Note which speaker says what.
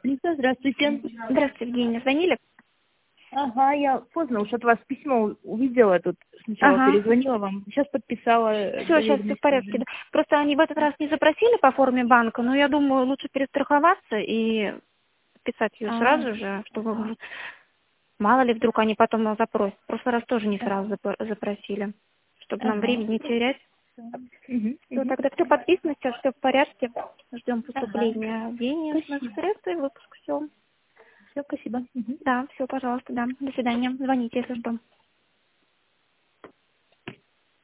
Speaker 1: Лиза, здравствуйте.
Speaker 2: Здравствуйте, Евгения. Звонили?
Speaker 1: Ага, я поздно уж от вас письмо увидела тут. Сначала
Speaker 2: Ага.
Speaker 1: перезвонила вам, сейчас подписала
Speaker 2: Все, сейчас все в
Speaker 1: доверенность
Speaker 2: порядке.
Speaker 1: уже.
Speaker 2: Да. Просто они в этот раз не запросили по форме банка, но я думаю, лучше перестраховаться и писать ее
Speaker 1: А,
Speaker 2: сразу же, чтобы мало ли вдруг они потом нас запросят. В прошлый раз тоже не сразу запросили, чтобы нам
Speaker 1: ага.
Speaker 2: времени не терять.
Speaker 1: Угу,
Speaker 2: Все,
Speaker 1: угу.
Speaker 2: тогда все подписано, сейчас все в порядке. Ждем
Speaker 1: Ага.
Speaker 2: поступления денежных
Speaker 1: Спасибо.
Speaker 2: средств и выпуск. Все.
Speaker 1: Все, спасибо. Мгм.
Speaker 2: Да, все, пожалуйста, да. До свидания. Звоните, если что.